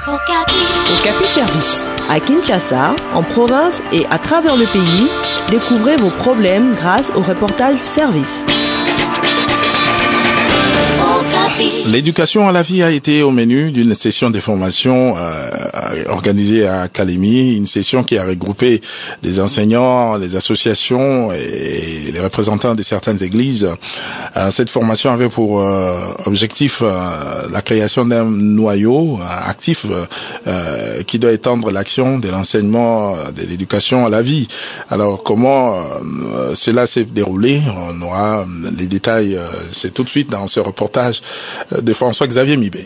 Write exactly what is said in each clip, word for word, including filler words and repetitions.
Okapi Service. À Kinshasa, en province et à travers le pays, découvrez vos problèmes grâce au reportage service. L'éducation à la vie a été au menu d'une session de formation euh, organisée à Kalemi, une session qui a regroupé des enseignants, des associations et les représentants de certaines églises. Euh, cette formation avait pour euh, objectif euh, la création d'un noyau euh, actif euh, qui doit étendre l'action de l'enseignement euh, de l'éducation à la vie. Alors comment euh, cela s'est déroulé? On aura les détails, euh, c'est tout de suite dans ce reportage de François-Xavier Mibé.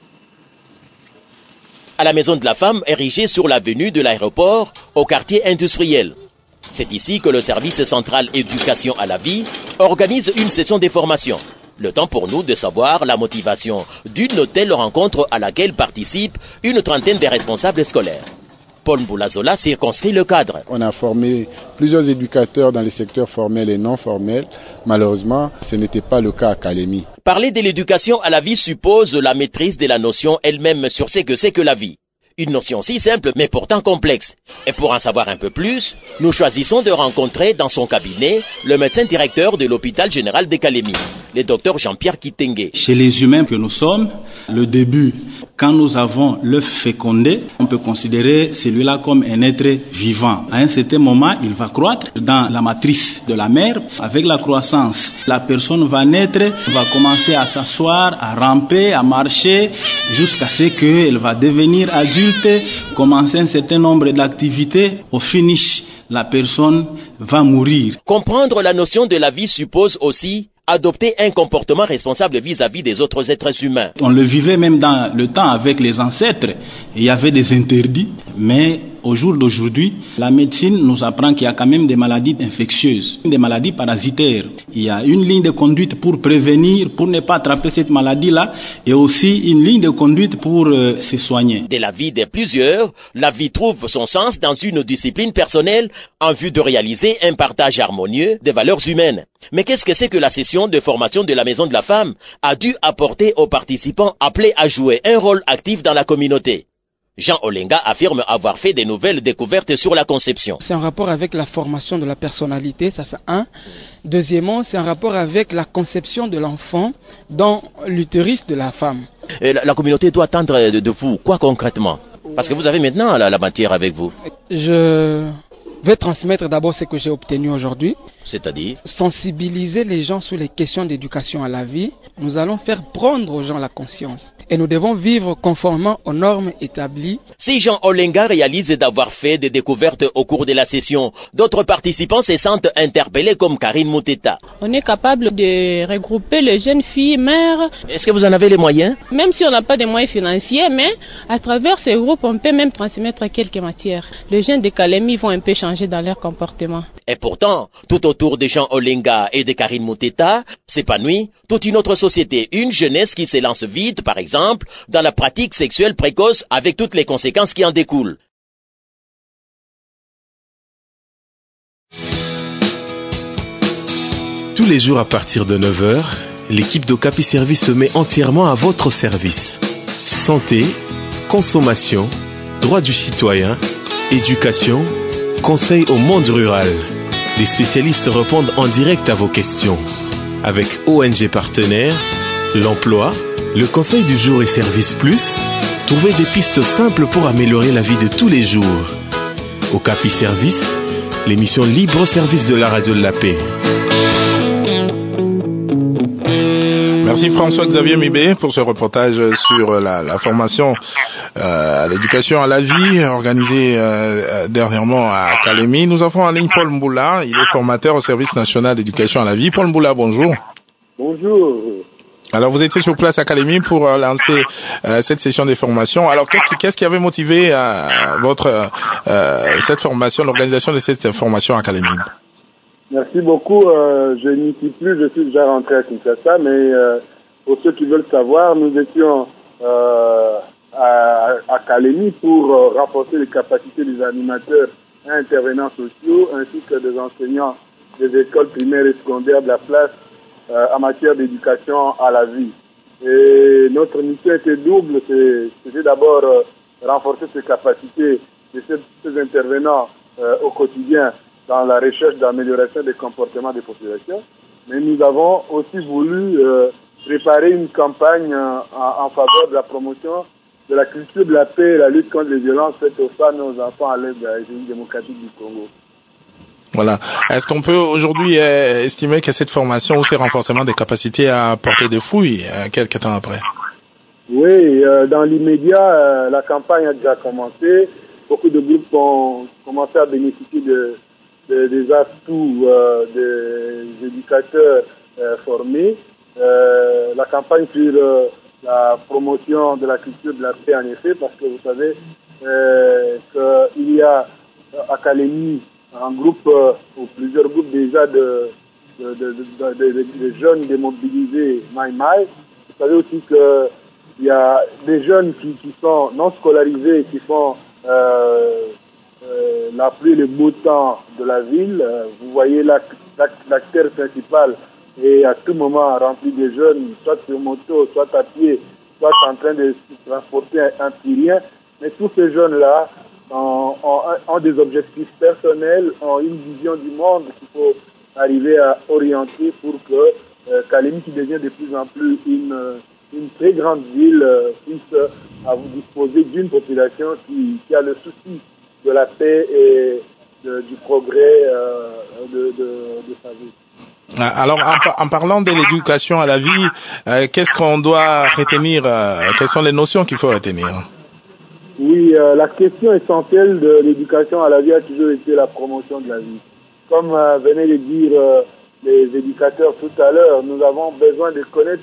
À la Maison de la Femme, érigée sur l'avenue de l'aéroport, au quartier industriel. C'est ici que le service central éducation à la vie organise une session de formation. Le temps pour nous de savoir la motivation d'une telle rencontre à laquelle participent une trentaine de responsables scolaires. Paul Mboulazola circonscrit le cadre. On a formé plusieurs éducateurs dans les secteurs formels et non formels. Malheureusement, ce n'était pas le cas à Kalemi. Parler de l'éducation à la vie suppose la maîtrise de la notion elle-même sur ce que c'est que la vie. Une notion si simple mais pourtant complexe. Et pour en savoir un peu plus, nous choisissons de rencontrer dans son cabinet le médecin directeur de l'hôpital général de Kalemi, le docteur Jean-Pierre Kitenge. Chez les humains que nous sommes, le début, quand nous avons l'œuf fécondé, on peut considérer celui-là comme un être vivant. À un certain moment, il va croître dans la matrice de la mère. Avec la croissance, la personne va naître, va commencer à s'asseoir, à ramper, à marcher, jusqu'à ce qu'elle va devenir adulte, commencer un certain nombre d'activités. Au finish, la personne va mourir. Comprendre la notion de la vie suppose aussi adopter un comportement responsable vis-à-vis des autres êtres humains. On le vivait même dans le temps avec les ancêtres. Il y avait des interdits, mais au jour d'aujourd'hui, la médecine nous apprend qu'il y a quand même des maladies infectieuses, des maladies parasitaires. Il y a une ligne de conduite pour prévenir, pour ne pas attraper cette maladie-là, et aussi une ligne de conduite pour euh, se soigner. De la vie de plusieurs, la vie trouve son sens dans une discipline personnelle en vue de réaliser un partage harmonieux des valeurs humaines. Mais qu'est-ce que c'est que la session de formation de la Maison de la Femme a dû apporter aux participants appelés à jouer un rôle actif dans la communauté? Jean Olenga affirme avoir fait des nouvelles découvertes sur la conception. C'est en rapport avec la formation de la personnalité, ça c'est un. Deuxièmement, c'est en rapport avec la conception de l'enfant dans l'utérus de la femme. Et la, la communauté doit attendre de, de vous quoi concrètement? Parce que vous avez maintenant la, la matière avec vous. Je vais transmettre d'abord ce que j'ai obtenu aujourd'hui. C'est-à-dire sensibiliser les gens sur les questions d'éducation à la vie. Nous allons faire prendre aux gens la conscience. Et nous devons vivre conformément aux normes établies. Si Jean Olenga réalise d'avoir fait des découvertes au cours de la session, d'autres participants se sentent interpellés comme Karine Mouteta. On est capable de regrouper les jeunes filles mères. Est-ce que vous en avez les moyens? Même si on n'a pas de moyens financiers, mais à travers ces groupes, on peut même transmettre quelques matières. Les jeunes de Kalemi vont un peu changer dans leur comportement. Et pourtant, tout autour de Jean Olenga et de Karine Mouteta s'épanouit toute une autre société, une jeunesse qui se lance vite, par exemple, dans la pratique sexuelle précoce avec toutes les conséquences qui en découlent. Tous les jours à partir de neuf heures, l'équipe d'Okapi Service se met entièrement à votre service. Santé, consommation, droits du citoyen, éducation, conseil au monde rural. Les spécialistes répondent en direct à vos questions. Avec O N G partenaires, l'emploi, le conseil du jour et Service Plus, trouvez des pistes simples pour améliorer la vie de tous les jours. Okapi Service, l'émission libre service de la radio de la paix. Merci François-Xavier Mibé pour ce reportage sur la, la formation euh, à l'éducation à la vie organisée euh, dernièrement à Kalemi. Nous avons en ligne Paul Mboula, il est formateur au service national d'éducation à la vie. Paul Mboula, bonjour. Bonjour. Alors vous étiez sur place à Kalemi pour euh, lancer euh, cette session de formation. Alors qu'est-ce qui, qu'est-ce qui avait motivé euh, votre euh, cette formation, l'organisation de cette formation à Kalemi? Merci beaucoup. Euh, je n'y suis plus, je suis déjà rentré à Kinshasa, mais euh, pour ceux qui veulent savoir, nous étions euh, à, à Kalemi pour euh, renforcer les capacités des animateurs et intervenants sociaux, ainsi que des enseignants des écoles primaires et secondaires de la place euh, en matière d'éducation à la vie. Et notre mission était double, c'était d'abord euh, renforcer ces capacités de ces, ces intervenants euh, au quotidien dans la recherche d'amélioration des comportements des populations. Mais nous avons aussi voulu euh, préparer une campagne euh, en, en faveur de la promotion de la culture de la paix et la lutte contre les violences faites aux femmes et aux enfants à l'aide de la République démocratique du Congo. Voilà. Est-ce qu'on peut aujourd'hui euh, estimer que cette formation ou ces renforcements des capacités a porté des fruits euh, quelques temps après? Oui, euh, dans l'immédiat, euh, la campagne a déjà commencé. Beaucoup de groupes ont commencé à bénéficier de, de, des atouts euh, des éducateurs euh, formés. Euh, la campagne sur euh, la promotion de la culture de la paix, en effet, parce que vous savez euh, qu'il y a à Kalemi un groupe euh, ou plusieurs groupes déjà de, de, de, de, de, de, de jeunes démobilisés Mai Mai. Vous savez aussi que il y a des jeunes qui, qui sont non scolarisés, qui font euh, euh, la pluie et le beau temps de la ville. Euh, vous voyez l'acteur principal est à tout moment rempli de jeunes, soit sur moto, soit à pied, soit en train de transporter un, un Syrien. Mais tous ces jeunes-là ont, ont, ont des objectifs personnels, ont une vision du monde qu'il faut arriver à orienter pour que euh, Kalemi, qui devient de plus en plus une, une très grande ville, euh, puisse à vous disposer d'une population qui, qui a le souci de la paix et de, du progrès euh, de, de, de sa vie. Alors, en, en parlant de l'éducation à la vie, euh, qu'est-ce qu'on doit retenir euh, quelles sont les notions qu'il faut retenir? Oui, euh, la question essentielle de l'éducation à la vie a toujours été la promotion de la vie. Comme euh, venaient de dire euh, les éducateurs tout à l'heure, nous avons besoin de connaître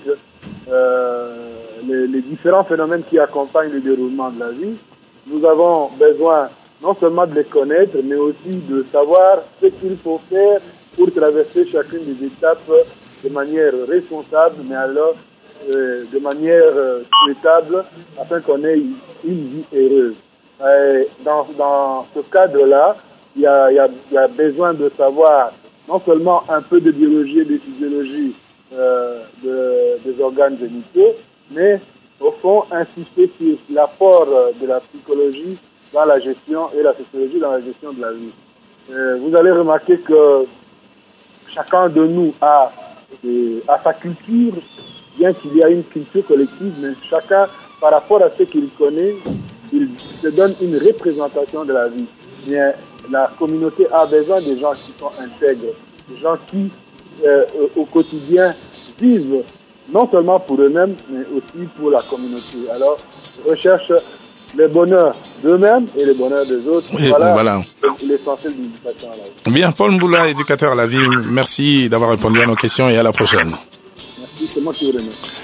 euh, les, les différents phénomènes qui accompagnent le déroulement de la vie. Nous avons besoin non seulement de les connaître, mais aussi de savoir ce qu'il faut faire pour traverser chacune des étapes de manière responsable, mais alors euh, de manière euh, souhaitable, afin qu'on ait une vie heureuse. Et dans, dans ce cadre-là, il y a, il y a, il y a besoin de savoir non seulement un peu de biologie et de physiologie euh, de, des organes génitaux, mais au fond insister sur l'apport de la psychologie dans la gestion et la sociologie dans la gestion de la vie. Euh, vous allez remarquer que chacun de nous a, euh, a sa culture, bien qu'il y a une culture collective, mais chacun, par rapport à ce qu'il connaît, il se donne une représentation de la vie. Bien, la communauté a besoin des gens qui sont intègres, des gens qui, euh, au quotidien, vivent non seulement pour eux-mêmes, mais aussi pour la communauté. Alors, recherche le bonheur d'eux-mêmes et le bonheur des autres. Oui, voilà, voilà. l'essentiel de l'éducation à la vie. Bien, Paul Mboula, éducateur à la vie, merci d'avoir répondu à nos questions et à la prochaine. Merci, c'est moi qui vous remercie.